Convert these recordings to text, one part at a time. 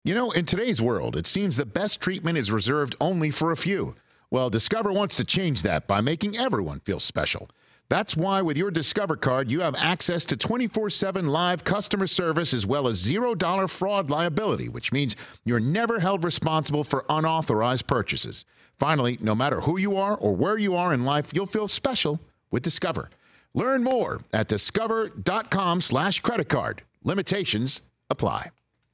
You know, in today's world, it seems the best treatment is reserved only for a few. Well, Discover wants to change that by making everyone feel special. That's why with your Discover card, you have access to 24/7 live customer service as well as $0 fraud liability, which means you're never held responsible for unauthorized purchases. Finally, no matter who you are or where you are in life, you'll feel special with Discover. Learn more at discover.com/credit card. Limitations apply.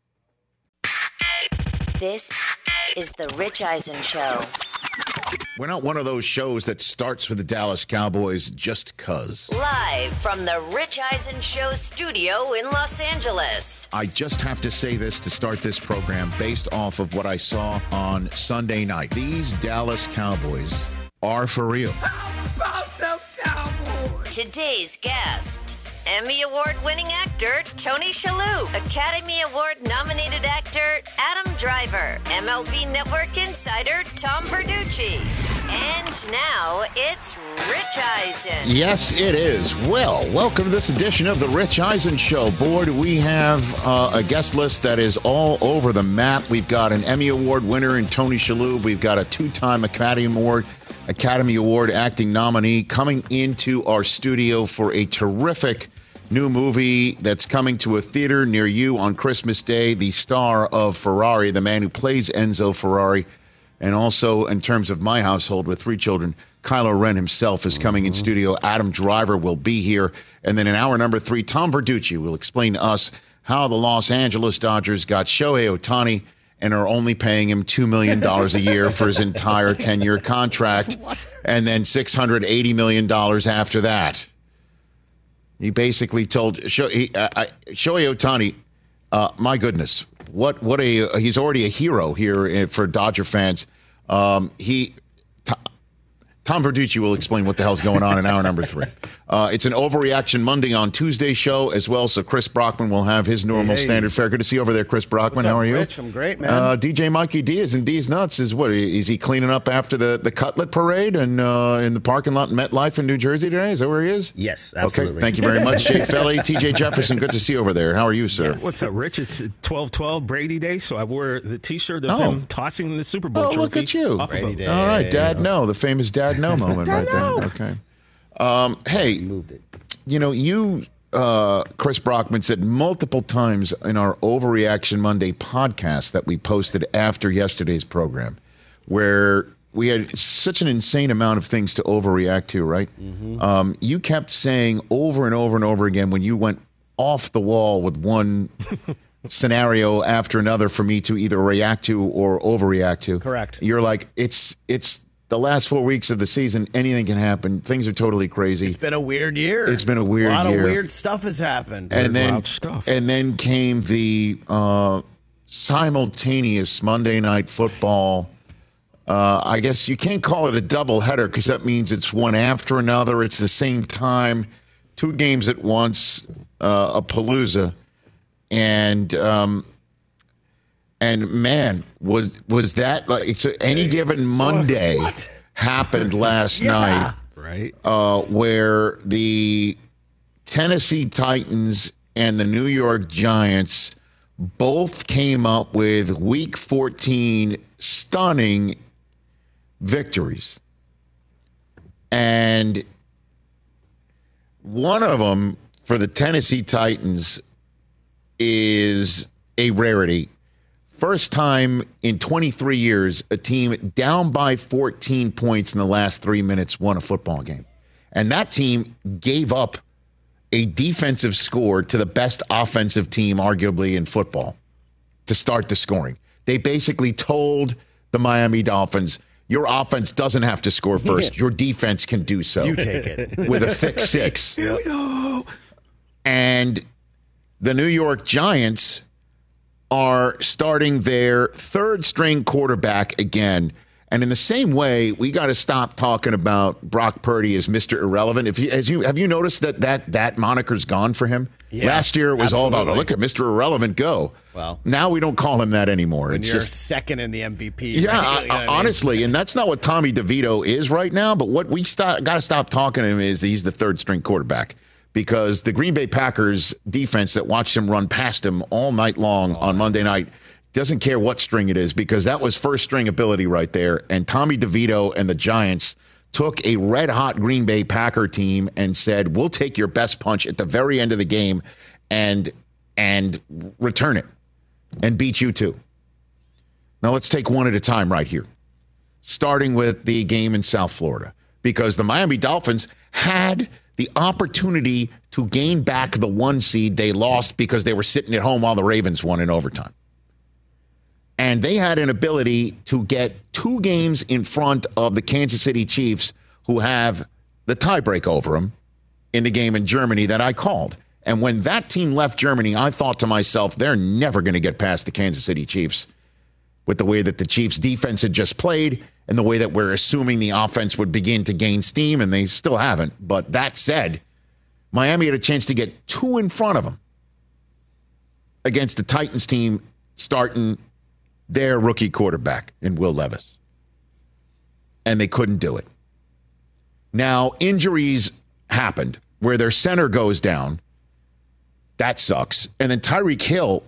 This is the Rich Eisen Show. We're not one of those shows that starts with the Dallas Cowboys just 'cause. Live from the Rich Eisen Show studio in Los Angeles. I just have to say this to start this program based off of what I saw on Sunday night. These Dallas Cowboys are for real. How about the Cowboys? Today's guests: Emmy Award-winning actor Tony Shalhoub, Academy Award-nominated actor Adam Driver, MLB Network insider Tom Verducci. And now it's Rich Eisen. Yes, it is. Well, welcome to this edition of the Rich Eisen Show. Boy, do we have a guest list that is all over the map. We've got an Emmy Award winner in Tony Shalhoub. We've got a two-time Academy Award acting nominee coming into our studio for a terrific new movie that's coming to a theater near you on Christmas Day. The star of Ferrari, the man who plays Enzo Ferrari. And also, in terms of my household with 3 children, Kylo Ren himself is coming in studio. Adam Driver will be here. And then in hour number 3, Tom Verducci will explain to us how the Los Angeles Dodgers got Shohei Ohtani and are only paying him $2 million a year for his entire 10-year contract. And then $680 million after that. He basically told Shohei Ohtani, my goodness, he's already a hero here for Dodger fans. Tom Verducci will explain what the hell's going on in hour number 3. It's an Overreaction Monday on Tuesday show as well, so Chris Brockman will have his normal standard fare. Good to see you over there, Chris Brockman. How are you? Rich, I'm great, man. DJ Mikey D is in D's Nuts. Is he cleaning up after the Cutlet Parade and in the parking lot in MetLife in New Jersey today? Is that where he is? Yes, absolutely. Okay, thank you very much, Jay Felly. TJ Jefferson, good to see you over there. How are you, sir? Yes. What's up, Rich? It's 12-12 Brady Day, so I wore the T-shirt of him tossing the Super Bowl trophy. Look at you. Brady Day. All right, Dad No, the famous Dad No moment right there. Okay. Hey, Moved it. you know, Chris Brockman said multiple times in our Overreaction Monday podcast that we posted after yesterday's program, where we had such an insane amount of things to overreact to, right? Mm-hmm. You kept saying over and over and over again when you went off the wall with one scenario after another for me to either react to or overreact to. Correct. You're like, it's the last 4 weeks of the season, anything can happen. Things are totally crazy. It's been a weird year. It's been a weird year. A lot of weird stuff has happened. And then came the simultaneous Monday Night Football. I guess you can't call it a doubleheader because that means it's one after another. It's the same time, 2 games at once, a palooza. And man, was that like it's any given Monday happened last night, right? Where the Tennessee Titans and the New York Giants both came up with Week 14 stunning victories, and one of them for the Tennessee Titans is a rarity. First time in 23 years, a team down by 14 points in the last 3 minutes won a football game. And that team gave up a defensive score to the best offensive team, arguably, in football to start the scoring. They basically told the Miami Dolphins, your offense doesn't have to score first. Your defense can do so. You take it. With a thick 6. And the New York Giants are starting their 3rd-string quarterback again. And in the same way, we got to stop talking about Brock Purdy as Mr. Irrelevant. Have you noticed that moniker's gone for him? Yeah, last year it was all absolutely. about, look at Mr. Irrelevant go. Well, now we don't call him that anymore. When it's you're just second in the MVP. Yeah, right? You know what I mean? honestly, and that's not what Tommy DeVito is right now. But what we got to stop talking to him is he's the 3rd-string quarterback. Because the Green Bay Packers defense that watched him run past him all night long on Monday night Doesn't care what string it is, because that was first string ability right there. And Tommy DeVito and the Giants took a red-hot Green Bay Packer team and said, we'll take your best punch at the very end of the game and return it and beat you too. Now let's take one at a time right here, starting with the game in South Florida, because the Miami Dolphins had the opportunity to gain back the 1 seed they lost because they were sitting at home while the Ravens won in overtime. And they had an ability to get 2 games in front of the Kansas City Chiefs, who have the tiebreak over them in the game in Germany that I called. And when that team left Germany, I thought to myself, they're never going to get past the Kansas City Chiefs with the way that the Chiefs defense had just played and the way that we're assuming the offense would begin to gain steam, and they still haven't. But that said, Miami had a chance to get 2 in front of them against the Titans team starting their rookie quarterback in Will Levis. And they couldn't do it. Now, injuries happened where their center goes down. That sucks. And then Tyreek Hill,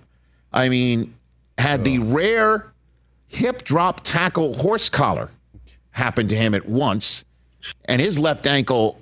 had the rare hip drop tackle horse collar happen to him at once. And his left ankle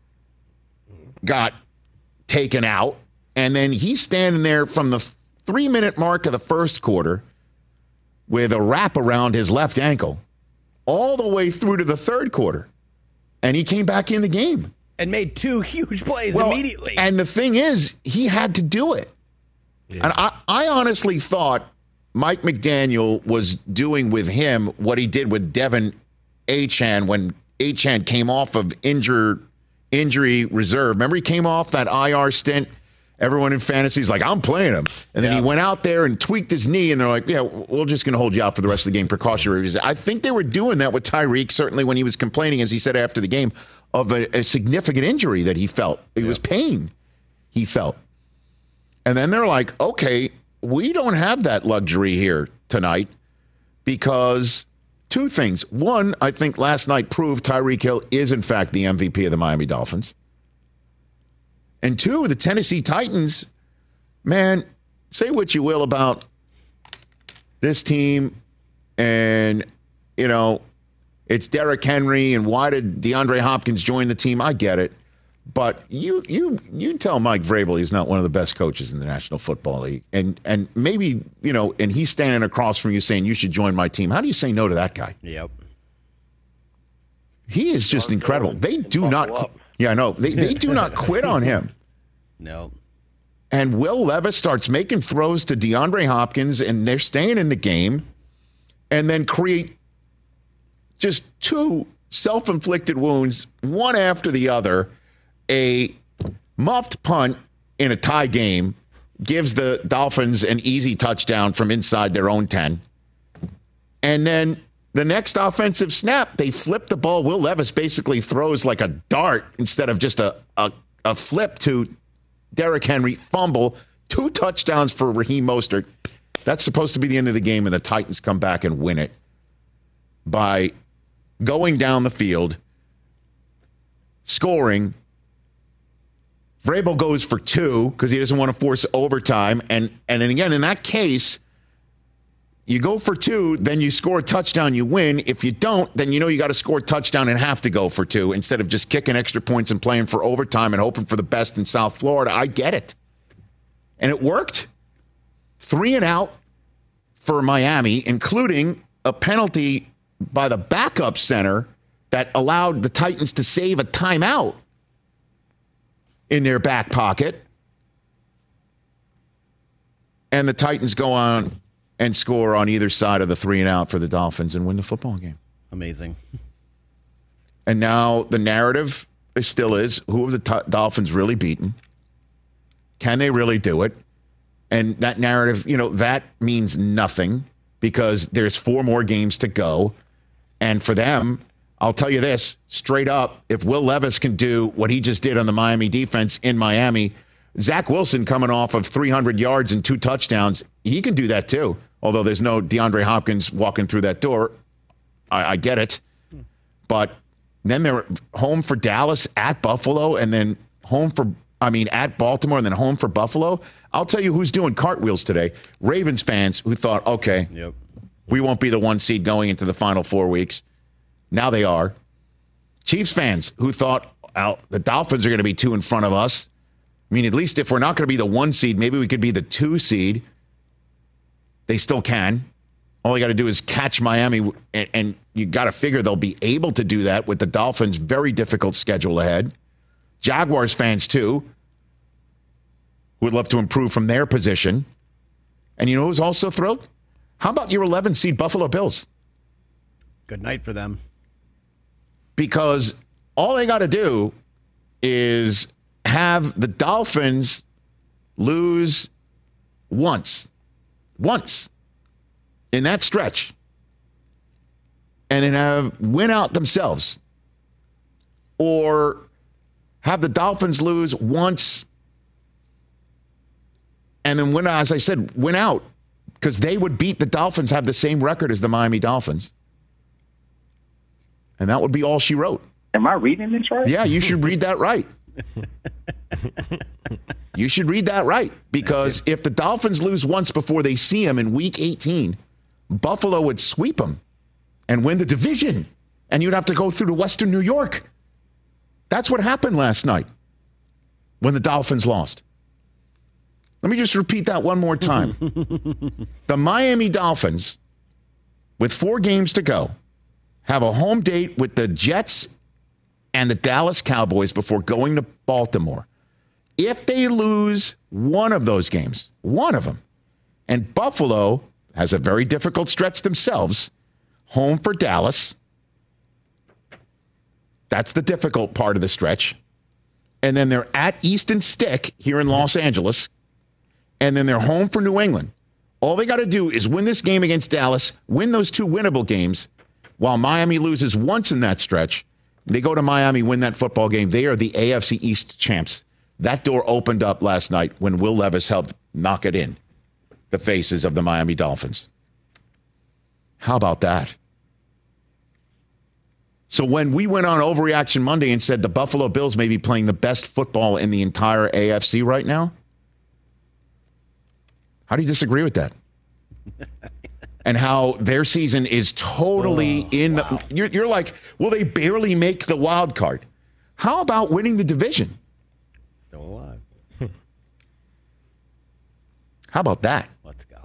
got taken out. And then he's standing there from the 3-minute mark of the first quarter with a wrap around his left ankle all the way through to the third quarter. And he came back in the game. And made 2 huge plays immediately. And the thing is, he had to do it. Yeah. And I honestly thought Mike McDaniel was doing with him what he did with Devin Achane when Achane came off of injury reserve. Remember, he came off that IR stint. Everyone in fantasy is like, I'm playing him. And then he went out there and tweaked his knee, and they're like, yeah, we're just going to hold you out for the rest of the game, precautionary. I think they were doing that with Tyreek, certainly when he was complaining, as he said after the game, of a significant injury that he felt. It was pain he felt. And then they're like, okay, we don't have that luxury here tonight because 2 things. 1, I think last night proved Tyreek Hill is, in fact, the MVP of the Miami Dolphins. And 2, the Tennessee Titans, man, say what you will about this team and, it's Derrick Henry and why did DeAndre Hopkins join the team? I get it. But you tell Mike Vrabel he's not one of the best coaches in the National Football League. And maybe, and he's standing across from you saying you should join my team. How do you say no to that guy? Yep. He is just incredible. They do not. Yeah, no, they do not quit on him. No. And Will Levis starts making throws to DeAndre Hopkins, and they're staying in the game, and then create just 2 self-inflicted wounds, one after the other. A muffed punt in a tie game gives the Dolphins an easy touchdown from inside their own 10. And then the next offensive snap, they flip the ball. Will Levis basically throws like a dart instead of just a flip to Derrick Henry, fumble, 2 touchdowns for Raheem Mostert. That's supposed to be the end of the game, and the Titans come back and win it by going down the field, scoring. Vrabel goes for 2 because he doesn't want to force overtime. And then again, in that case, you go for 2, then you score a touchdown, you win. If you don't, then you got to score a touchdown and have to go for 2 instead of just kicking extra points and playing for overtime and hoping for the best in South Florida. I get it. And it worked. 3 and out for Miami, including a penalty by the backup center that allowed the Titans to save a timeout in their back pocket. And the Titans go on and score on either side of the 3 and out for the Dolphins and win the football game. Amazing. And now the narrative still is, who have the Dolphins really beaten? Can they really do it? And that narrative, that means nothing because there's 4 more games to go. And for them, I'll tell you this, straight up, if Will Levis can do what he just did on the Miami defense in Miami, Zach Wilson coming off of 300 yards and 2 touchdowns, he can do that too. Although there's no DeAndre Hopkins walking through that door. I get it. But then they're home for Dallas, at Buffalo, and then at Baltimore, and then home for Buffalo. I'll tell you who's doing cartwheels today. Ravens fans who thought, okay, we won't be the 1 seed going into the final 4 weeks. Now they are. Chiefs fans who thought, the Dolphins are going to be 2 in front of us. I mean, at least if we're not going to be the 1 seed, maybe we could be the 2 seed. They still can. All you got to do is catch Miami, and you got to figure they'll be able to do that with the Dolphins' very difficult schedule ahead. Jaguars fans, too, who would love to improve from their position. And you know who's also thrilled? How about your 11 seed Buffalo Bills? Good night for them. Because all they got to do is have the Dolphins lose once in that stretch, and then win out themselves, or have the Dolphins lose once and then win, as I said, win out, because they would beat the Dolphins, have the same record as the Miami Dolphins. And that would be all she wrote. Am I reading this right? Yeah, you should read that right. You should read that right, because if the Dolphins lose once before they see them in Week 18, Buffalo would sweep them and win the division, and you'd have to go through to Western New York. That's what happened last night when the Dolphins lost. Let me just repeat that one more time. The Miami Dolphins, with 4 games to go, have a home date with the Jets and the Dallas Cowboys before going to Baltimore. If they lose one of those games, one of them, and Buffalo has a very difficult stretch themselves, home for Dallas. That's the difficult part of the stretch. And then they're at Easton Stick here in Los Angeles. And then they're home for New England. All they got to do is win this game against Dallas, win those 2 winnable games, while Miami loses once in that stretch. They go to Miami, win that football game. They are the AFC East champs. That door opened up last night when Will Levis helped knock it in the faces of the Miami Dolphins. How about that? So when we went on Overreaction Monday and said the Buffalo Bills may be playing the best football in the entire AFC right now, how do you disagree with that? And how their season is totally the... You're like, well, they barely make the wild card. How about winning the division? Still alive. How about that? Let's go.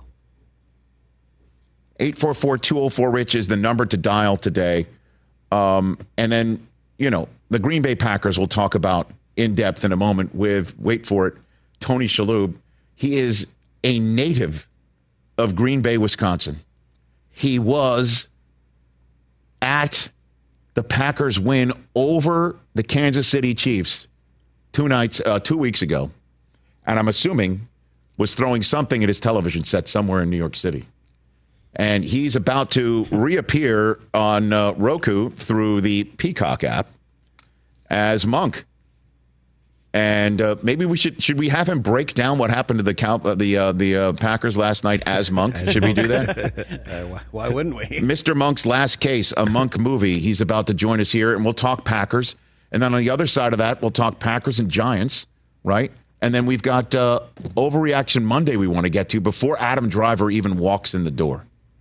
844-204-RICH is the number to dial today. And then, the Green Bay Packers we'll talk about in depth in a moment with, wait for it, Tony Shalhoub. He is a native of Green Bay, Wisconsin. He was at the Packers win over the Kansas City Chiefs 2 weeks ago. And I'm assuming was throwing something at his television set somewhere in New York City. And he's about to reappear on Roku through the Peacock app as Monk. And maybe should we have him break down what happened to the Packers last night as Monk? Should we do that? Why wouldn't we? Mr. Monk's Last Case, a Monk movie. He's about to join us here, and we'll talk Packers. And then on the other side of that, we'll talk Packers and Giants, right? And then we've got Overreaction Monday we want to get to before Adam Driver even walks in the door.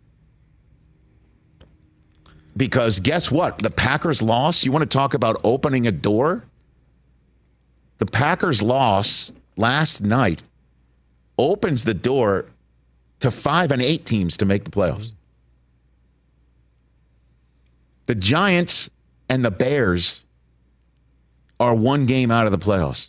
Because guess what? The Packers loss, you want to talk about opening a door? The Packers loss last night opens the door to 5 and 8 teams to make the playoffs. The Giants and the Bears are 1 game out of the playoffs.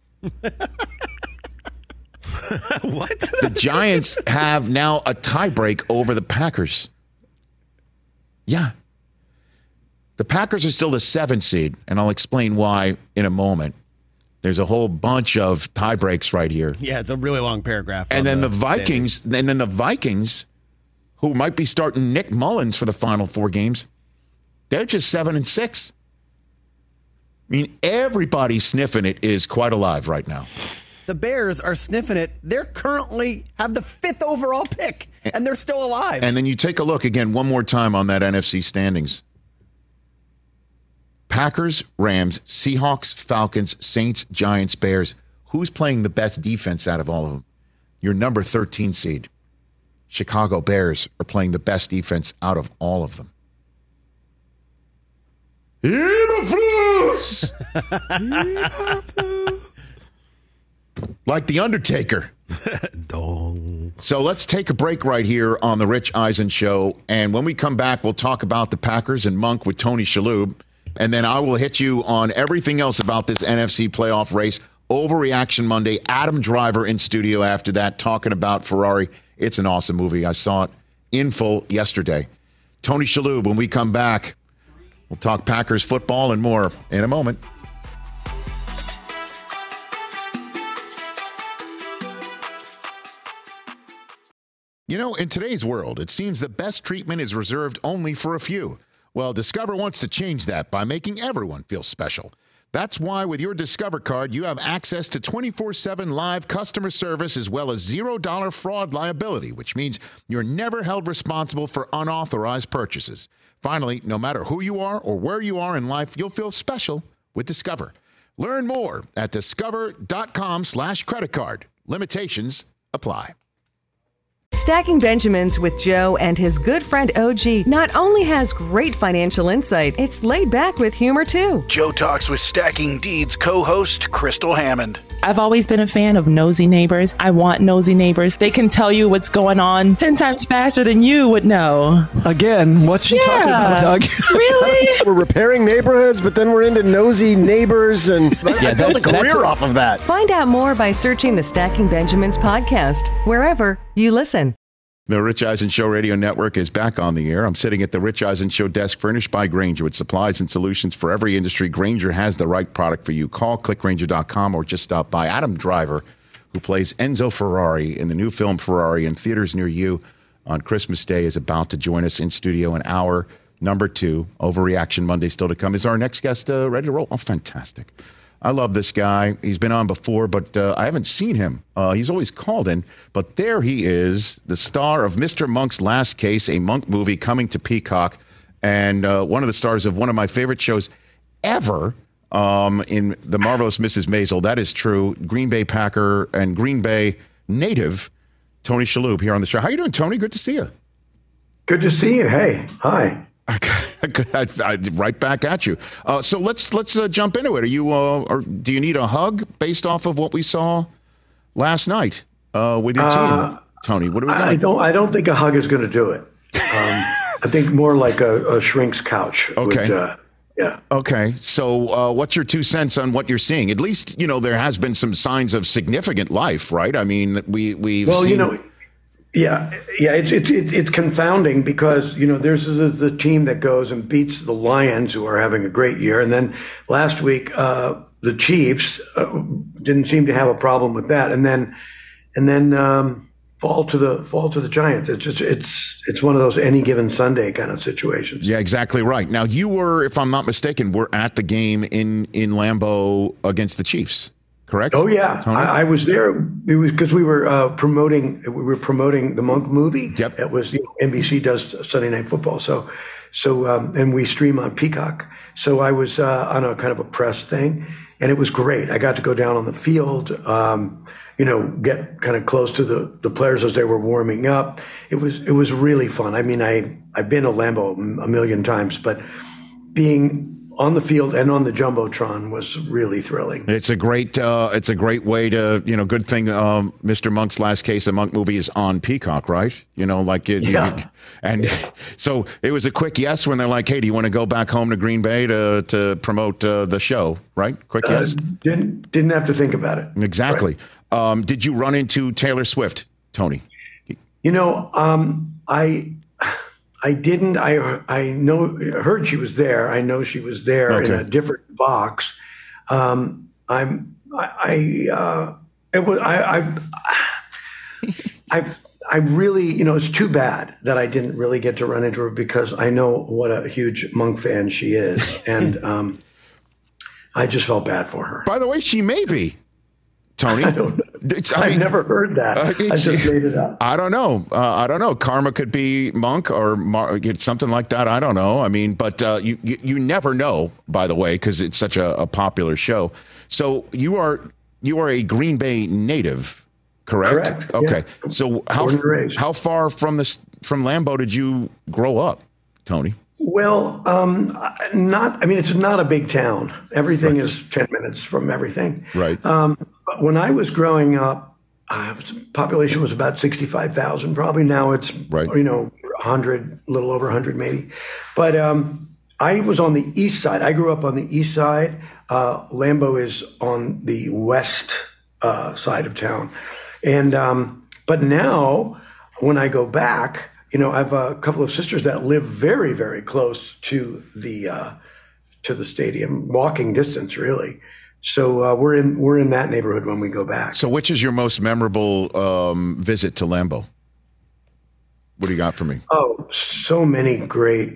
What? The Giants have now a tiebreak over the Packers. Yeah. The Packers are still the 7th seed, and I'll explain why in a moment. There's a whole bunch of tie breaks right here. Yeah, it's a really long paragraph. And then the Vikings, who might be starting Nick Mullins for the final 4 games, they're just 7 and 6. I mean, everybody sniffing it is quite alive right now. The Bears are sniffing it. They're currently have the 5th overall pick, and they're still alive. And then you take a look again one more time on that NFC standings. Packers, Rams, Seahawks, Falcons, Saints, Giants, Bears. Who's playing the best defense out of all of them? your number 13 seed. Chicago Bears are playing the best defense out of all of them. Like The Undertaker. So let's take a break right here on the Rich Eisen Show. And when we come back, we'll talk about the Packers and Monk with Tony Shalhoub. And then I will hit you on everything else about this NFC playoff race. Overreaction Monday. Adam Driver in studio after that talking about Ferrari. It's an awesome movie. I saw it in full yesterday. Tony Shalhoub, when we come back, we'll talk Packers football and more in a moment. You know, in today's world, it seems the best treatment is reserved only for a few. Well, Discover wants to change that by making everyone feel special. That's why with your Discover card, you have access to 24/7 live customer service as well as $0 fraud liability, which means you're never held responsible for unauthorized purchases. Finally, no matter who you are or where you are in life, you'll feel special with Discover. Learn more at discover.com/creditcard. Limitations apply. Stacking Benjamins with Joe and his good friend OG not only has great financial insight, it's laid back with humor too. Joe talks with Stacking Deeds co-host Crystal Hammond. I've always been a fan of nosy neighbors. I want nosy neighbors. They can tell you what's going on 10 times faster than you would know. Again, what's she talking about, Doug? Really? We're repairing neighborhoods, but then we're into nosy neighbors, and I built a career off of that. Find out more by searching the Stacking Benjamins podcast, wherever you listen. The Rich Eisen Show Radio Network is back on the air. I'm sitting at the Rich Eisen Show desk furnished by Grainger with supplies and solutions for every industry. Grainger has the right product for you. Call clickgrainger.com or just stop by. Adam Driver, who plays Enzo Ferrari in the new film Ferrari in theaters near you on Christmas Day, is about to join us in studio in hour number 2. Overreaction Monday still to come. Is our next guest ready to roll? Oh, fantastic. I love this guy. He's been on before, but I haven't seen him. He's always called in. But there he is, the star of Mr. Monk's Last Case, a Monk movie coming to Peacock, and one of the stars of one of my favorite shows ever in The Marvelous Mrs. Maisel. That is true. Green Bay Packer and Green Bay native, Tony Shalhoub, here on the show. How you doing, Tony? Good to see you. Good to see you. Hey, hi. Right back at you. So let's jump into it. Are you or do you need a hug based off of what we saw last night with your team, Tony? What do we got? I don't think a hug is going to do it. I think more like a shrink's couch. Okay. Yeah. Okay. So what's your 2 cents on what you're seeing? At least there has been some signs of significant life, right? I mean, we've seen. Yeah, it's confounding because there's the team that goes and beats the Lions, who are having a great year, and then last week the Chiefs didn't seem to have a problem with that, and then fall to the Giants. It's one of those any given Sunday kind of situations. Yeah, exactly right. Now you were, if I'm not mistaken, were at the game in Lambeau against the Chiefs. Correct? Oh yeah, I was there. It was because we were promoting the Monk movie. Yep. It was NBC does Sunday Night Football, so and we stream on Peacock. So I was on a kind of a press thing, and it was great. I got to go down on the field, get kind of close to the players as they were warming up. It was really fun. I mean, I've been to Lambeau a million times, but being on the field and on the Jumbotron was really thrilling. It's a great way to, good thing Mr. Monk's Last Case, a Monk movie, is on Peacock, right? And so it was a quick yes when they're like, hey, do you want to go back home to Green Bay to promote the show, right? Quick yes? Didn't have to think about it. Exactly. Right. Did you run into Taylor Swift, Tony? I didn't. I heard she was there. I know she was there in a different box. I really, it's too bad that I didn't really get to run into her because I know what a huge Monk fan she is, and I just felt bad for her. By the way, she may be. Tony, I don't know. I've never heard that. I just made it up. I don't know. Karma could be Monk or something like that. I don't know. I mean, but you never know, by the way, because it's such a popular show. So you are a Green Bay native, Correct. Okay. Yeah. So how far from Lambeau did you grow up, Tony? Well, it's not a big town. Everything is 10 minutes from everything. Right. But when I was growing up, population was about 65,000. Probably now it's, 100, a little over 100 maybe. But I was on the east side. I grew up on the east side. Lambeau is on the west side of town. And but now when I go back, I have a couple of sisters that live very, very close to the stadium, walking distance, really. So we're in that neighborhood when we go back. So, which is your most memorable visit to Lambeau? What do you got for me? Oh, so many great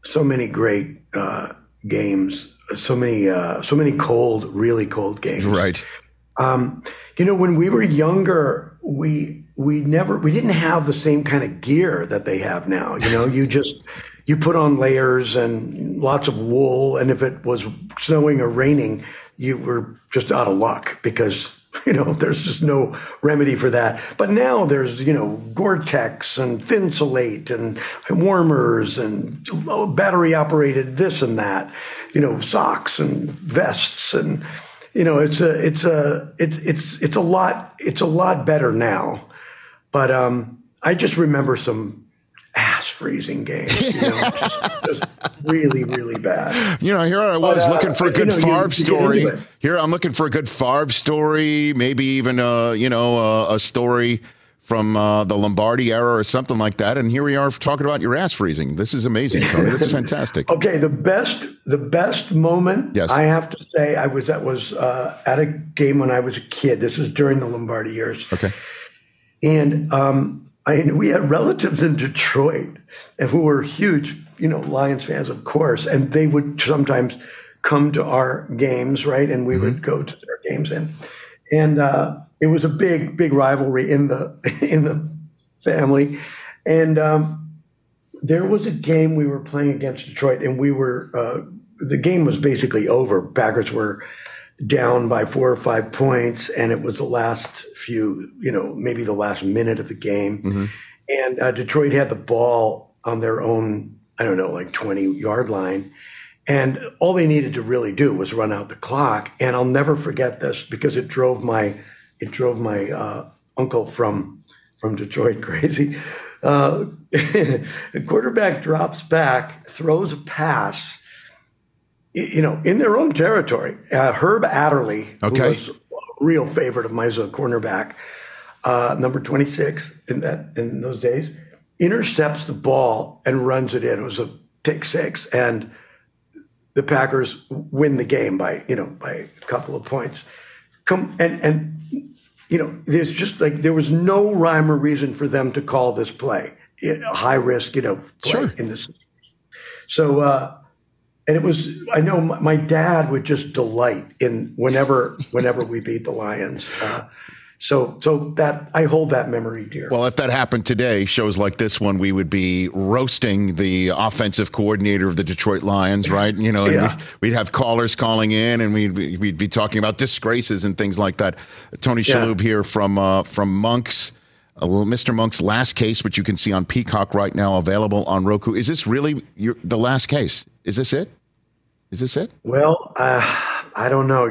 games. So many cold, really cold games. Right. When we were younger, we didn't have the same kind of gear that they have now. You put on layers and lots of wool, and if it was snowing or raining, you were just out of luck because there's just no remedy for that. But now there's Gore-Tex and Thinsulate and warmers and battery operated this and that, socks and vests and. It's a lot better now, but I just remember some ass freezing games, just really, really bad. Here I was looking for a good Favre story. Here I'm looking for a good Favre story, maybe even a story from the Lombardi era or something like that. And here we are talking about your ass freezing. This is amazing, Tony. This is fantastic. Okay, the best moment, yes. I have to say, that was at a game when I was a kid. This was during the Lombardi years. Okay. And we had relatives in Detroit and who were huge, Lions fans, of course. And they would sometimes come to our games, right? And we would go to their games. And it was a big rivalry in the family, and there was a game we were playing against Detroit, and the game was basically over. Packers were down by 4 or 5 points, and it was the last few, maybe the last minute of the game, and Detroit had the ball on their own, 20-yard line. And all they needed to really do was run out the clock. And I'll never forget this because it drove my uncle from Detroit crazy. The quarterback drops back, throws a pass, in their own territory. Herb Adderley, who was a real favorite of mine as a cornerback, number 26 in those days, intercepts the ball and runs it in. It was a pick six, and the Packers win the game by a couple of points. There's just there was no rhyme or reason for them to call this play a high risk, play in this. So, and it was, I know my dad would just delight in whenever we beat the Lions. So that I hold that memory dear. Well, if that happened today, shows like this one, we would be roasting the offensive coordinator of the Detroit Lions, right? And we'd have callers calling in, and we'd be talking about disgraces and things like that. Tony Shalhoub here from Monk's, Mr. Monk's Last Case, which you can see on Peacock right now, available on Roku. Is this really the last case? Is this it? Well, I don't know.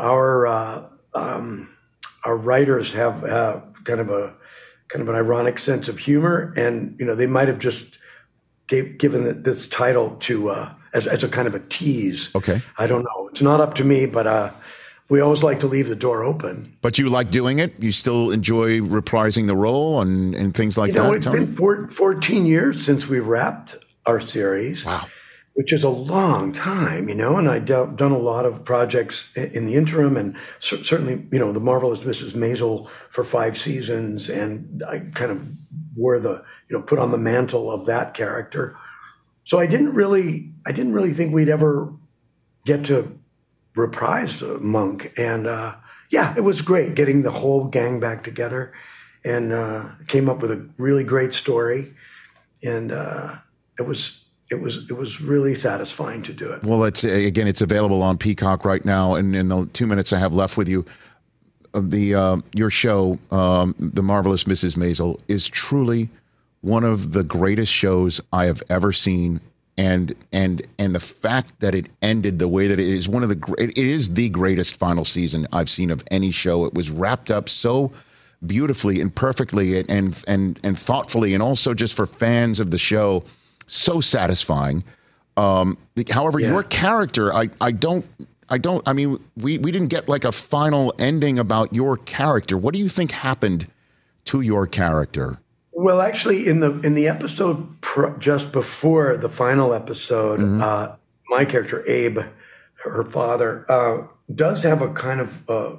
Our writers have kind of an ironic sense of humor, and they might have just given this title to as a kind of a tease. Okay, I don't know. It's not up to me, but we always like to leave the door open. But you like doing it? You still enjoy reprising the role and things like that? It's been 14 years since we wrapped our series. Wow. Which is a long time, and I've done a lot of projects in the interim, and certainly, The Marvelous Mrs. Maisel for 5 seasons, and I kind of wore put on the mantle of that character. So I didn't really think we'd ever get to reprise Monk, and it was great getting the whole gang back together, and came up with a really great story, and it was really satisfying to do it. Well, it's available on Peacock right now. And in the 2 minutes I have left with you, your show, The Marvelous Mrs. Maisel, is truly one of the greatest shows I have ever seen. And the fact that it ended the way that it is it is the greatest final season I've seen of any show. It was wrapped up so beautifully and perfectly and thoughtfully, and also just for fans of the show, so satisfying. However, your character, I mean, we didn't get like a final ending about your character. What do you think happened to your character? Well, actually, in the episode just before the final episode, my character Abe, her father, does have a kind of a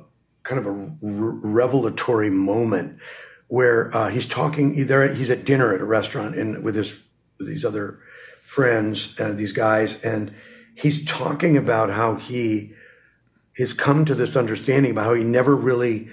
revelatory moment where he's talking. He's at dinner at a restaurant with these other friends, these guys, and he's talking about how he has come to this understanding about how he never really,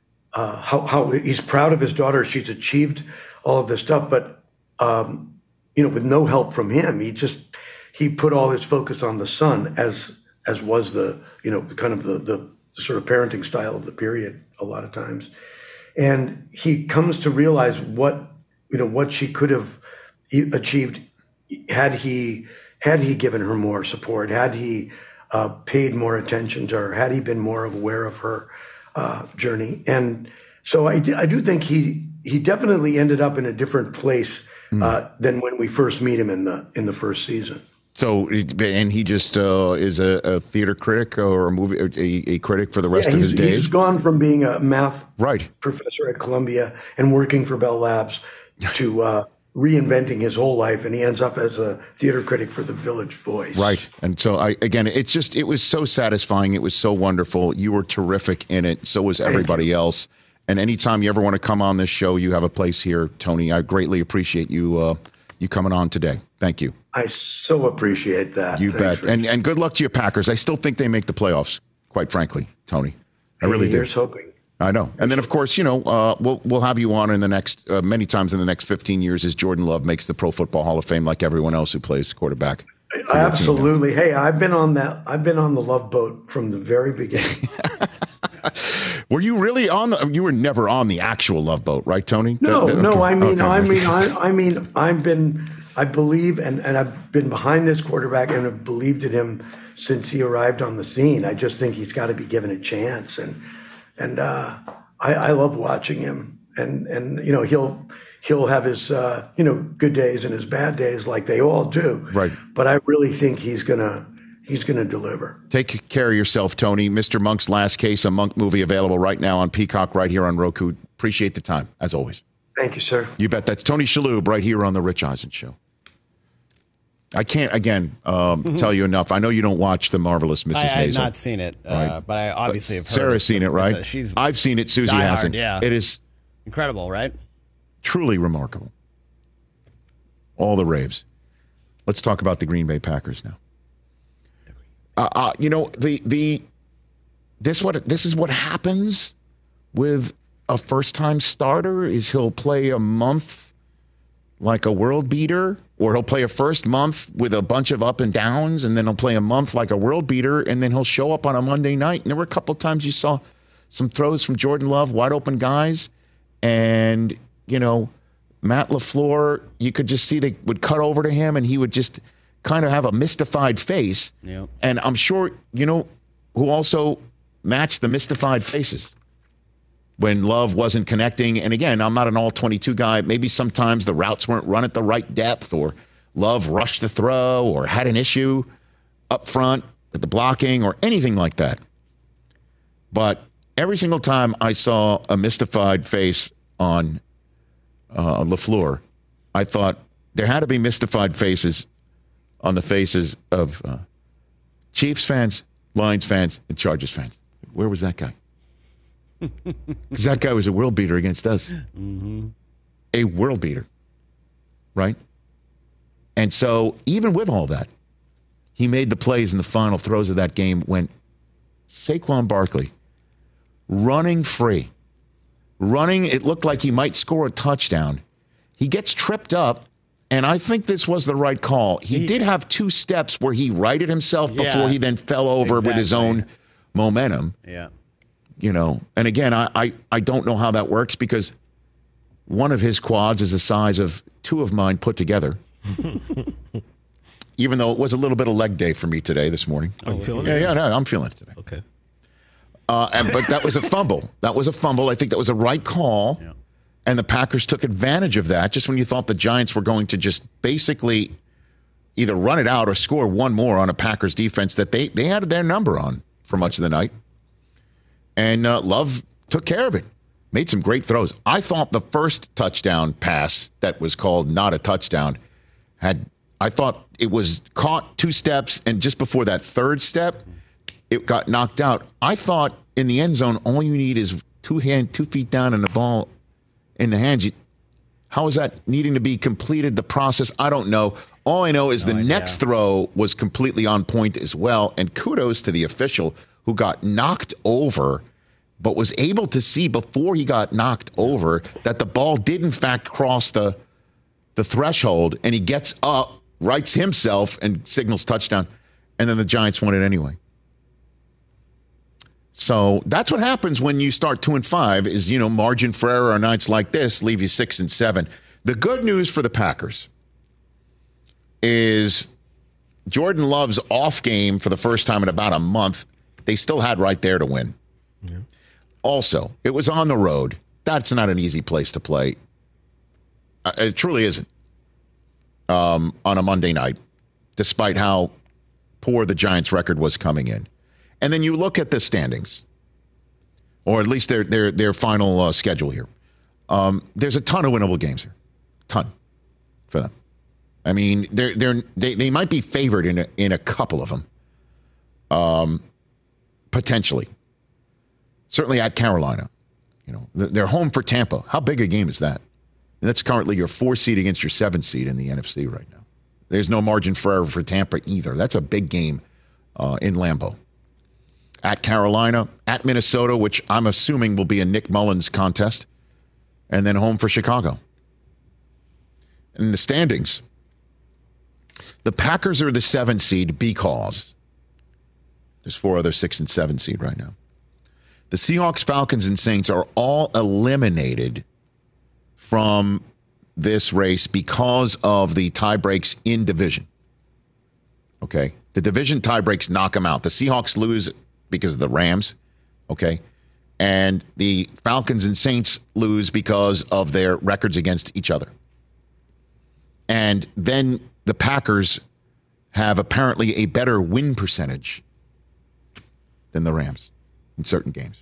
how he's proud of his daughter. She's achieved all of this stuff, but with no help from him, he put all his focus on the son, as was the kind of the sort of parenting style of the period a lot of times, and he comes to realize what she could have achieved had he given her more support, had he paid more attention to her, had he been more aware of her journey. And so I do think he definitely ended up in a different place than when we first meet him in the first season. So, and he just is a theater critic or a critic for the rest of his days? He's gone from being a math professor at Columbia and working for Bell Labs to reinventing his whole life, and he ends up as a theater critic for the Village Voice. Right. And so it was so satisfying. It was so wonderful. You were terrific in it. So was everybody else. And anytime you ever want to come on this show, you have a place here, Tony. I greatly appreciate you coming on today. Thank you. I so appreciate that. You bet. And good luck to your Packers. I still think they make the playoffs, quite frankly, Tony. I really do. Here's hoping. I know. And then, of course, we'll have you on in the next many times in the next 15 years as Jordan Love makes the Pro Football Hall of Fame like everyone else who plays quarterback. Absolutely. Hey, I've been on the Love boat from the very beginning. Were you really you were never on the actual Love boat, right, Tony? No. I believe, and I've been behind this quarterback and have believed in him since he arrived on the scene. I just think he's got to be given a chance. And I love watching him, and he'll have his good days and his bad days like they all do. Right. But I really think he's gonna deliver. Take care of yourself, Tony. Mr. Monk's Last Case, a Monk movie available right now on Peacock, right here on Roku. Appreciate the time, as always. Thank you, sir. You bet. That's Tony Shalhoub right here on The Rich Eisen Show. I can't, again, tell you enough. I know you don't watch The Marvelous Mrs. Maisel. I have not seen it, right? But I obviously have heard Sarah's seen it, right? I've seen it. Susie hasn't. Yeah. It is incredible, right? Truly remarkable. All the raves. Let's talk about the Green Bay Packers now. This is what happens with a first-time starter is he'll play a month like a world beater, or he'll play a first month with a bunch of up and downs, and then he'll play a month like a world beater, and then he'll show up on a Monday night. And there were a couple of times you saw some throws from Jordan Love, wide open guys, and, Matt LaFleur, you could just see they would cut over to him, and he would just kind of have a mystified face. Yep. And I'm sure, who also matched the mystified faces when Love wasn't connecting. And again, I'm not an all-22 guy. Maybe sometimes the routes weren't run at the right depth, or Love rushed the throw, or had an issue up front with the blocking, or anything like that. But every single time I saw a mystified face on LaFleur, I thought there had to be mystified faces on the faces of Chiefs fans, Lions fans, and Chargers fans. Where was that guy? Because that guy was a world beater against us. Mm-hmm. A world beater. Right? And so, even with all that, he made the plays in the final throws of that game when Saquon Barkley, running free, it looked like he might score a touchdown. He gets tripped up, and I think this was the right call. He did have 2 steps where he righted himself before he then fell over with his own momentum. Yeah. And again, I don't know how that works because one of his quads is the size of two of mine put together. Even though it was a little bit of leg day for me today, this morning. Oh, you feeling it? Yeah, no, I'm feeling it today. Okay. But that was a fumble. I think that was a right call. Yeah. And the Packers took advantage of that just when you thought the Giants were going to just basically either run it out or score one more on a Packers defense that they had their number on for much of the night. And Love took care of it. Made some great throws. I thought the first touchdown pass that was called not a touchdown I thought it was caught 2 steps, and just before that third step, it got knocked out. I thought in the end zone, all you need is 2 feet down and the ball in the hands. How is that needing to be completed, the process? I don't know. All I know is the next throw was completely on point as well, and kudos to the official who got knocked over but was able to see before he got knocked over that the ball did in fact cross the threshold, and he gets up, rights himself, and signals touchdown, and then the Giants won it anyway. So that's what happens when you start 2-5 is, margin for error on nights like this leave you 6-7. The good news for the Packers is Jordan Love's off game for the first time in about a month, they still had right there to win. Yeah. Also, it was on the road. That's not an easy place to play. It truly isn't on a Monday night, despite how poor the Giants' record was coming in. And then you look at the standings, or at least their final schedule here. There's a ton of winnable games here, ton for them. I mean, they might be favored in a couple of them, potentially. Certainly at Carolina, they're home for Tampa. How big a game is that? And that's currently your 4 seed against your 7 seed in the NFC right now. There's no margin for error for Tampa either. That's a big game in Lambeau. At Carolina, at Minnesota, which I'm assuming will be a Nick Mullins contest, and then home for Chicago. In the standings, the Packers are the 7 seed because there's 4 other 6 and 7 seed right now. The Seahawks, Falcons, and Saints are all eliminated from this race because of the tie breaks in division. Okay? The division tie breaks knock them out. The Seahawks lose because of the Rams. Okay? And the Falcons and Saints lose because of their records against each other. And then the Packers have apparently a better win percentage than the Rams in certain games.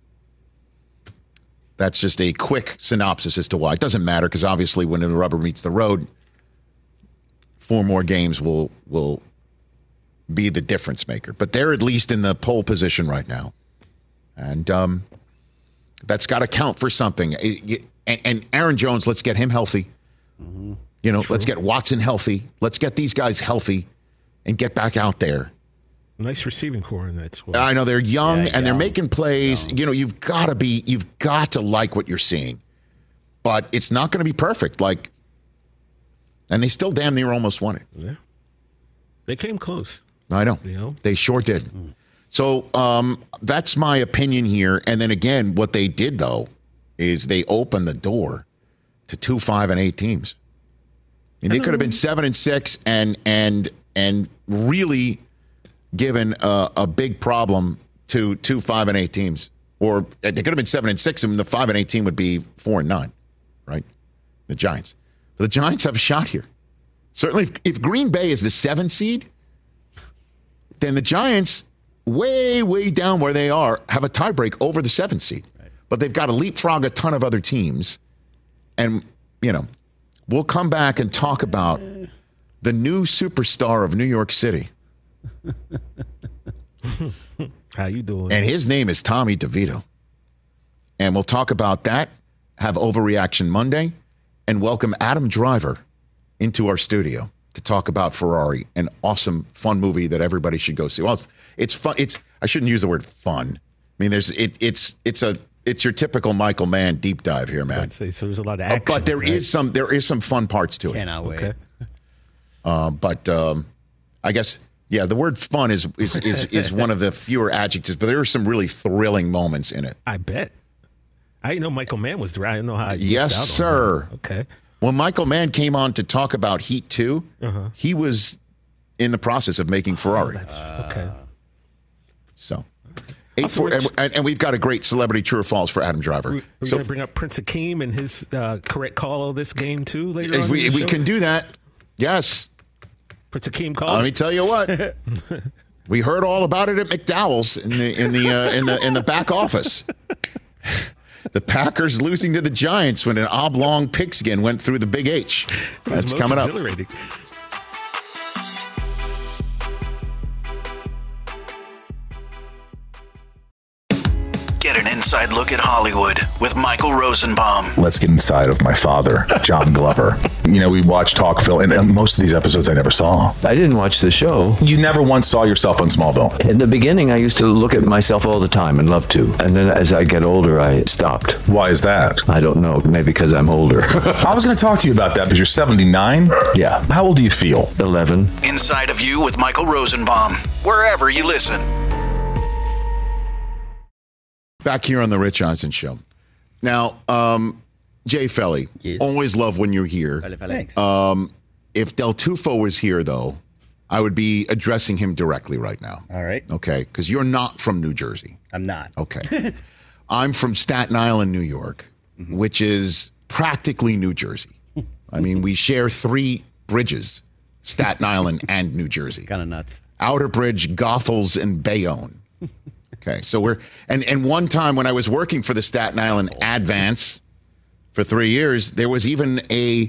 That's just a quick synopsis as to why. It doesn't matter because obviously when the rubber meets the road, 4 more games will be the difference maker. But they're at least in the pole position right now. And that's got to count for something. And Aaron Jones, let's get him healthy. Mm-hmm. Let's get Watson healthy. Let's get these guys healthy and get back out there. Nice receiving core in that squad. I know they're young and they're making plays. Young. You've got to like what you're seeing, but it's not going to be perfect. And they still damn near almost won it. Yeah, they came close. I know. They sure did. Mm. So that's my opinion here. And then again, what they did though is they opened the door to 2 5-8 teams. And they could have been 7-6 and really given a big problem to 2 5-8 teams, or they could have been 7-6, and the 5-8 team would be 4-9, right? The Giants. But the Giants have a shot here. Certainly, if Green Bay is the 7 seed, then the Giants, way, way down where they are, have a tiebreak over the 7 seed. Right. But they've got to leapfrog a ton of other teams, and we'll come back and talk about the new superstar of New York City. How you doing? And his name is Tommy DeVito. And we'll talk about that, have Overreaction Monday, and welcome Adam Driver into our studio to talk about Ferrari, an awesome, fun movie that everybody should go see. Well, it's fun. I shouldn't use the word fun. I mean, it's your typical Michael Mann deep dive here, man. So there's a lot of action. But there is some fun parts to it. Cannot wait. Okay. But I guess Yeah, the word fun is one of the fewer adjectives, but there are some really thrilling moments in it. I bet. I didn't know Michael Mann was there. I didn't know how. Yes, sir. Okay. When Michael Mann came on to talk about Heat 2, he was in the process of making Ferrari. Okay. So, and we've got a great celebrity true or false for Adam Driver. We're going to bring up Prince Akeem and his correct call of this game too later on. We can do that. Yes. Prince Akeem called. Let me tell you what. We heard all about it at McDowell's in the back office. The Packers losing to the Giants when an oblong pigskin went through the Big H. That's coming up. Get an inside look at Hollywood with Michael Rosenbaum. Let's get inside of my father, John Glover. We watch talk Phil, and most of these episodes I never saw. I didn't watch the show. You never once saw yourself on Smallville? In the beginning, I used to look at myself all the time and love to. And then as I get older, I stopped. Why is that? I don't know. Maybe because I'm older. I was going to talk to you about that because you're 79? Yeah. How old do you feel? 11. Inside of You with Michael Rosenbaum. Wherever you listen. Back here on the Rich Eisen Show. Now, Jay Felly, always love when you're here. Thanks. If Del Tufo was here, though, I would be addressing him directly right now. All right. Okay, because you're not from New Jersey. I'm not. Okay. I'm from Staten Island, New York, which is practically New Jersey. I mean, we share 3 bridges, Staten Island and New Jersey. Kind of nuts. Outer Bridge, Goethals, and Bayonne. Okay, so we're and one time when I was working for the Staten Island Advance for 3 years, there was even a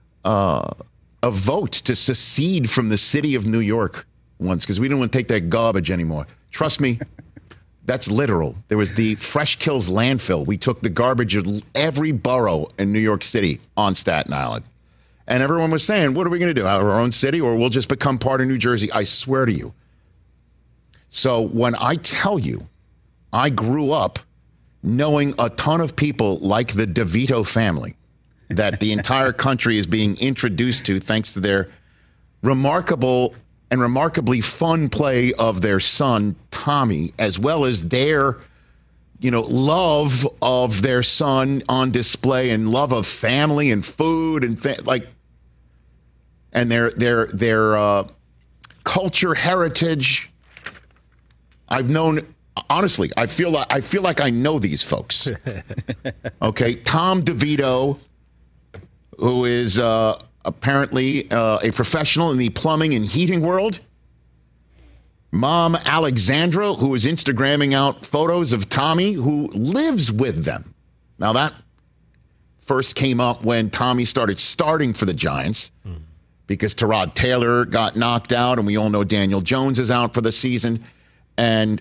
vote to secede from the city of New York once because we didn't want to take that garbage anymore. Trust me, that's literal. There was the Fresh Kills landfill. We took the garbage of every borough in New York City on Staten Island. And everyone was saying, what are we going to do? Our own city, or we'll just become part of New Jersey? I swear to you. So when I tell you, I grew up knowing a ton of people like the DeVito family that the entire country is being introduced to thanks to their remarkable and remarkably fun play of their son, Tommy, as well as their, love of their son on display and love of family and food and and their culture heritage. I've known, honestly, I feel like I know these folks. Okay, Tom DeVito, who is apparently a professional in the plumbing and heating world. Mom Alexandra, who is Instagramming out photos of Tommy, who lives with them. Now that first came up when Tommy starting for the Giants because Tyrod Taylor got knocked out, and we all know Daniel Jones is out for the season. And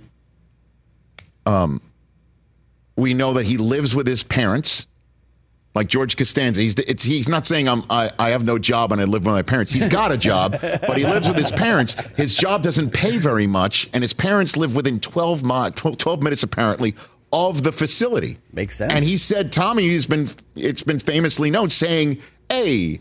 we know that he lives with his parents, like George Costanza. He's not saying I have no job and I live with my parents. He's got a job, but he lives with his parents. His job doesn't pay very much, and his parents live within 12 minutes, apparently, of the facility. Makes sense. And he said, Tommy, it's been famously known, saying, hey,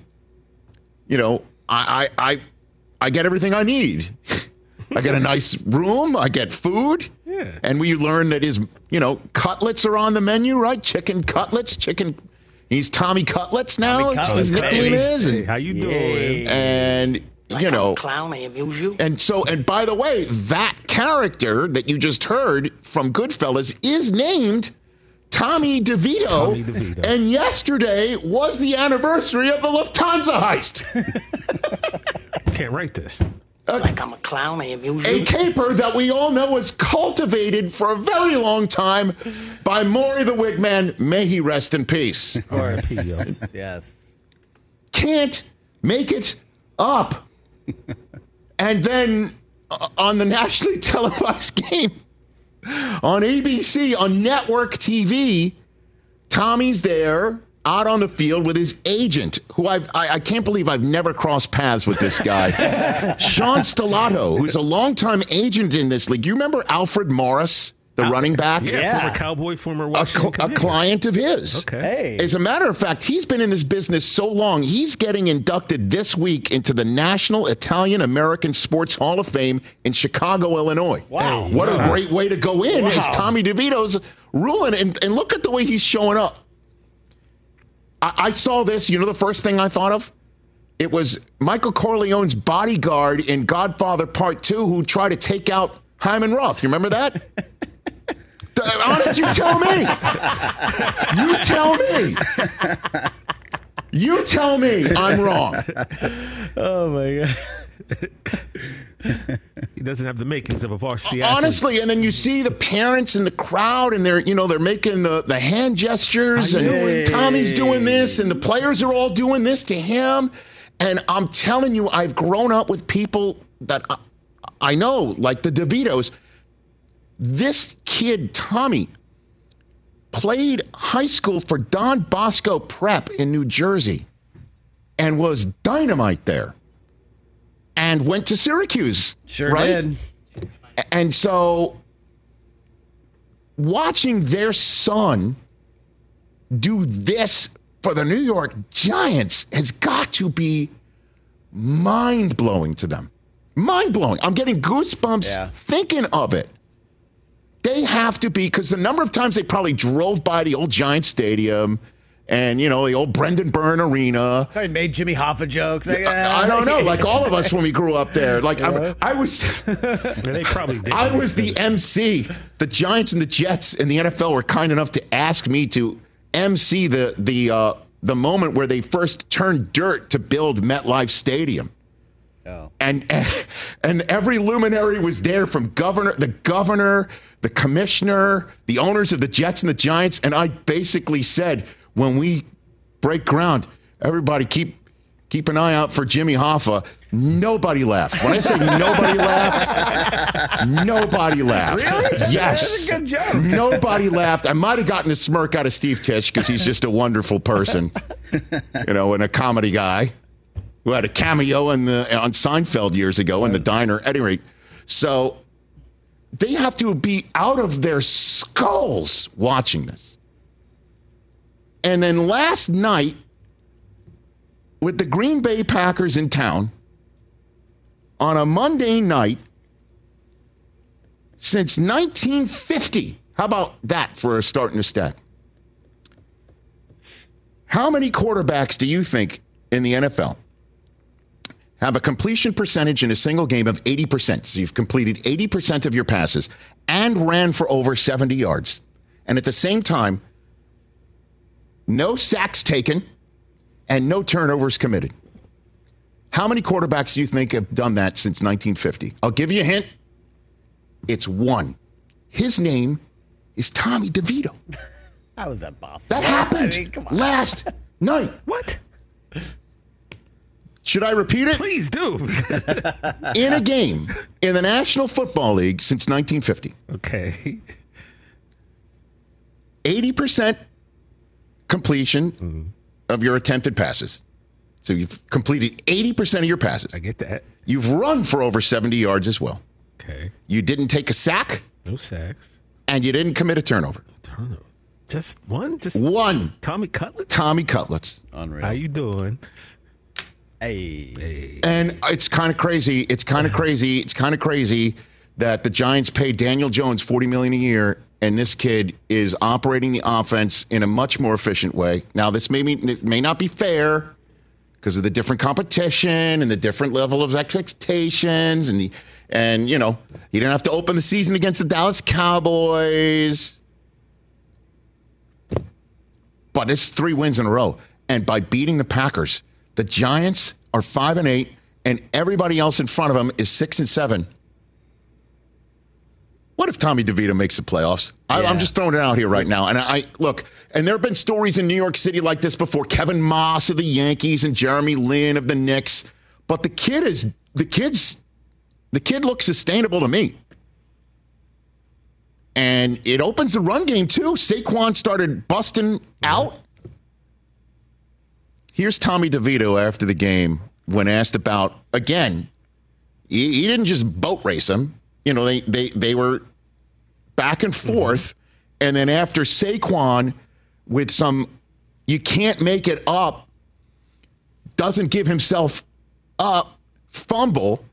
I get everything I need. I get a nice room. I get food. Yeah. And we learn that his, cutlets are on the menu, right? Chicken cutlets, He's Tommy Cutlets now. His nickname is. Hey, how you doing? And, Clown, I amuse you. And by the way, that character that you just heard from Goodfellas is named Tommy DeVito. And yesterday was the anniversary of the Lufthansa heist. Can't write this. Like I'm a clown, I amuse you. A caper that we all know was cultivated for a very long time by Maury the Wigman. May he rest in peace. Of course. Yes. Can't make it up. And then on the nationally televised game on ABC, on network TV, Tommy's there out on the field with his agent, who I can't believe I've never crossed paths with this guy. Sean Stellato, who's a longtime agent in this league. You remember Alfred Morris, the running back. Former Cowboy, former a Washington client of his. Okay. Hey. As a matter of fact, he's been in this business so long, he's getting inducted this week into the National Italian American Sports Hall of Fame in Chicago, Illinois. Wow. What a great way to go in as Tommy DeVito's ruling. And look at the way he's showing up. I saw this. You know the first thing I thought of? It was Michael Corleone's bodyguard in Godfather Part 2 who tried to take out Hyman Roth. You remember that? How did you tell me? You tell me. You tell me I'm wrong. Oh, my God. He doesn't have the makings of a varsity athlete. Honestly, and then you see the parents in the crowd, and they're making the hand gestures, and Tommy's doing this, and the players are all doing this to him. And I'm telling you, I've grown up with people that I know, like the DeVitos. This kid, Tommy, played high school for Don Bosco Prep in New Jersey and was dynamite there. And went to Syracuse. Sure did. And so watching their son do this for the New York Giants has got to be mind-blowing to them. Mind-blowing. I'm getting goosebumps thinking of it. They have to be, because the number of times they probably drove by the old Giants Stadium and, the old Brendan Byrne Arena. I made Jimmy Hoffa jokes. I don't know. Like all of us when we grew up there. Like I was. They probably did. I was the MC. The Giants and the Jets and the NFL were kind enough to ask me to MC the moment where they first turned dirt to build MetLife Stadium. Oh. And every luminary was there, from the governor, the commissioner, the owners of the Jets and the Giants. And I basically said, when we break ground, everybody keep an eye out for Jimmy Hoffa. Nobody laughed. When I say nobody laughed, nobody laughed. Really? Yes. That's a good joke. Nobody laughed. I might have gotten a smirk out of Steve Tisch because he's just a wonderful person, and a comedy guy who had a cameo on Seinfeld years ago in the diner. At any rate, so they have to be out of their skulls watching this. And then last night, with the Green Bay Packers in town, on a Monday night, since 1950, how about that for a starting a stat? How many quarterbacks do you think in the NFL have a completion percentage in a single game of 80%? So you've completed 80% of your passes and ran for over 70 yards. And at the same time, no sacks taken and no turnovers committed. How many quarterbacks do you think have done that since 1950? I'll give you a hint. It's one. His name is Tommy DeVito. How is that possible? That happened last night. What? Should I repeat it? Please do. In a game in the National Football League since 1950. Okay. 80% completion of your attempted passes. So you've completed 80% of your passes. I get that. You've run for over 70 yards as well. Okay. You didn't take a sack. No sacks. And you didn't commit a turnover. Turnover. Just one? Just one. Tommy Cutlets? Tommy Cutlets. Unreal. How you doing? Hey. And it's kind of crazy. It's kind of crazy that the Giants pay Daniel Jones $40 million a year, and this kid is operating the offense in a much more efficient way. Now, this may not be fair because of the different competition and the different level of expectations, and he didn't have to open the season against the Dallas Cowboys. But it's 3 wins in a row, and by beating the Packers, the Giants are 5-8, and everybody else in front of them is 6-7. What if Tommy DeVito makes the playoffs? I'm just throwing it out here right now. And I look, and there have been stories in New York City like this before. Kevin Moss of the Yankees and Jeremy Lin of the Knicks. But the kid looks sustainable to me. And it opens the run game too. Saquon started busting out. Here's Tommy DeVito after the game when asked about, again, he didn't just boat race him. They were back and forth, and then after Saquon with some you can't make it up, doesn't give himself up, fumble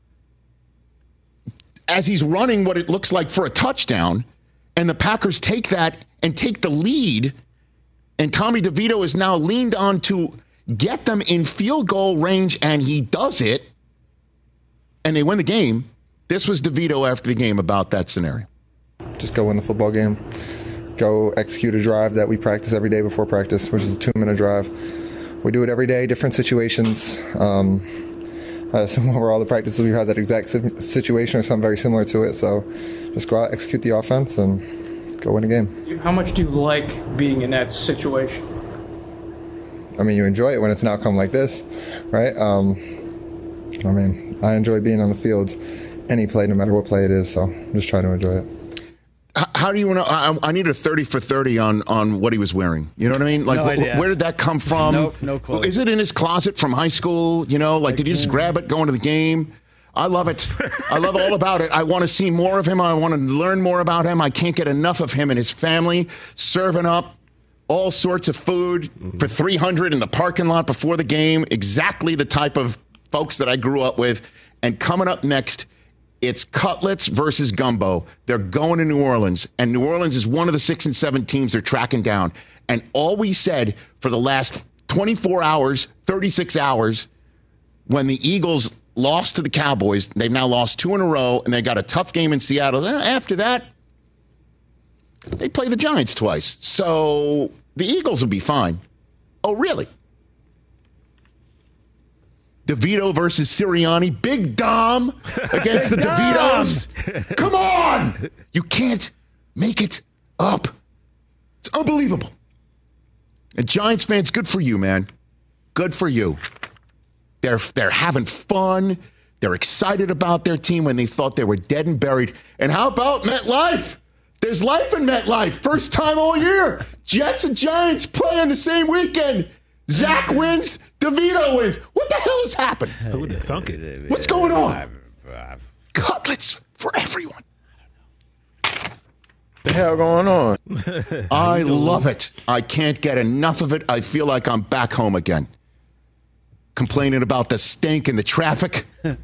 as he's running what it looks like for a touchdown, and the Packers take that and take the lead, and Tommy DeVito is now leaned on to get them in field goal range, and he does it, and they win the game. This was DeVito after the game about that scenario. Just go win the football game. Go execute a drive that we practice every day before practice, which is a 2-minute drive. We do it every day, different situations. Over all the practices, we've had that exact situation or something very similar to it. So just go out, execute the offense, and go win a game. How much do you like being in that situation? I mean, you enjoy it when it's an outcome like this, right? I enjoy being on the field, any play, no matter what play it is. So I'm just trying to enjoy it. How do you want to? I need a 30 for 30 on what he was wearing. You know what I mean? Like, where did that come from? No clue. Is it in his closet from high school? You know, like did he just grab it going to the game? I love it. I love all about it. I want to see more of him. I want to learn more about him. I can't get enough of him and his family serving up all sorts of food for $300 in the parking lot before the game. Exactly the type of folks that I grew up with. And coming up next, it's Cutlets versus Gumbo. They're going to New Orleans, and New Orleans is one of the 6 and 7 teams they're tracking down. And all we said for the last 24 hours, 36 hours, when the Eagles lost to the Cowboys, they've now lost 2 in a row, and they got a tough game in Seattle. After that, they play the Giants twice. So the Eagles will be fine. Oh, really? DeVito versus Sirianni. Big Dom against the DeVitos. Come on! You can't make it up. It's unbelievable. And Giants fans, good for you, man. Good for you. They're having fun. They're excited about their team when they thought they were dead and buried. And how about MetLife? There's life in MetLife. First time all year. Jets and Giants play on the same weekend. Zach wins, DeVito wins. What the hell has happened? Who would have thunk it? What's going on? Cutlets for everyone. The hell going on? I love it. I can't get enough of it. I feel like I'm back home again. Complaining about the stink and the traffic.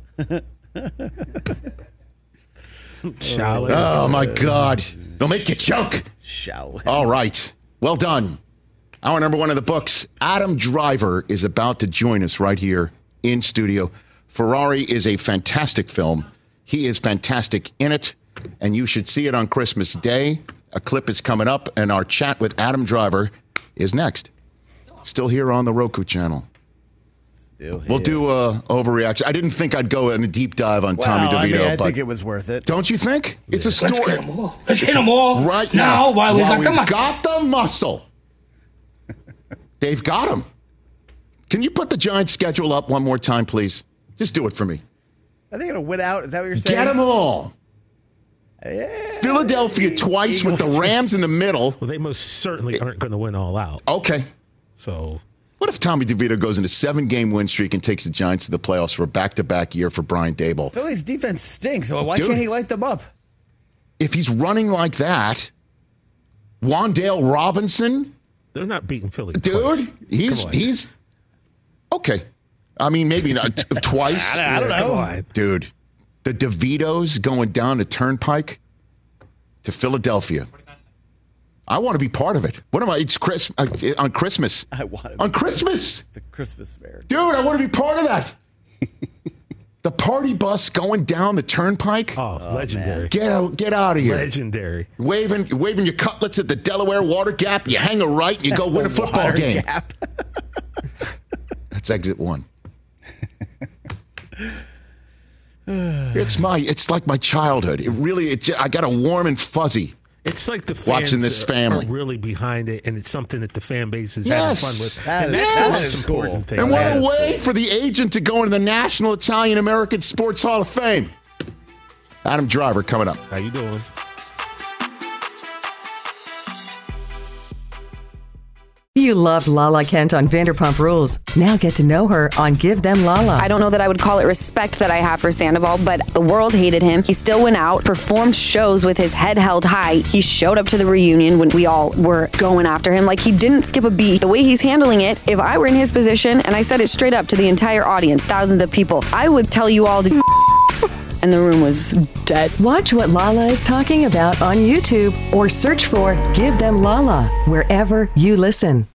Oh, my God. They'll make you choke. All right. Well done. Our number one of the books, Adam Driver, is about to join us right here in studio. Ferrari is a fantastic film. He is fantastic in it, and you should see it on Christmas Day. A clip is coming up, and our chat with Adam Driver is next. Still here on the Roku channel. We'll do a overreaction. I didn't think I'd go in a deep dive on Tommy DeVito. I think it was worth it. Don't you think? It's a story. Let's hit them all. Let's hit them all right now while we've got the muscle. They've got him. Can you put the Giants schedule up one more time, please? Just do it for me. I think it'll win out. Is that what you're saying? Get them all. Yeah. Philadelphia twice with the Rams in the middle. Well, they most certainly aren't going to win all out. Okay. So what if Tommy DeVito goes in a 7-game win streak and takes the Giants to the playoffs for a back-to-back year for Brian Daboll? Philly's defense stinks, so why can't he light them up? If he's running like that, Wan'Dale Robinson... They're not beating Philly twice. He's okay. I mean, maybe not twice. I don't know. Come on. Dude, the DeVitos going down the Turnpike to Philadelphia. I want to be part of it. What am I? It's on Christmas. I want to. On Christmas. It's a Christmas marriage. Dude, I want to be part of that. The party bus going down the Turnpike. Oh, legendary. Get out of here. Legendary. Waving your cutlets at the Delaware Water Gap. You hang a right and you go win a football game. That's exit 1. It's like my childhood. I got a warm and fuzzy. It's like the fans watching this family are really behind it, and it's something that the fan base is having fun with. That's the most important thing. And what a way for the agent to go into the National Italian American Sports Hall of Fame. Adam Driver coming up. How you doing? You loved Lala Kent on Vanderpump Rules. Now get to know her on Give Them Lala. I don't know that I would call it respect that I have for Sandoval, but the world hated him. He still went out, performed shows with his head held high. He showed up to the reunion when we all were going after him. Like, he didn't skip a beat. The way he's handling it, if I were in his position, and I said it straight up to the entire audience, thousands of people, I would tell you all to and the room was dead. Watch what Lala is talking about on YouTube or search for Give Them Lala wherever you listen.